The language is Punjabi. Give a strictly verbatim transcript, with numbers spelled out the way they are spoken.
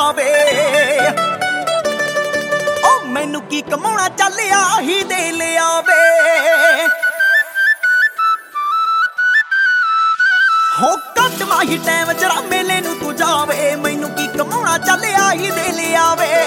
ਲਿਆਵੇ। ਓ ਮੈਨੂੰ ਕੀ ਕਮਾਉਣਾ ਚੱਲ ਆਹੀ ਦੇ ਲਿਆਵੇ। ਹੋ ਕੱਟ ਮਾਹੀ ਟਾਈਮ ਜਰਾ ਮੇਲੇ ਨੂੰ ਤੂੰ ਜਾਵੇ। ਮੈਨੂੰ ਕੀ ਕਮਾਉਣਾ ਚੱਲ ਆਹੀ ਦੇ ਲਿਆਵੇ।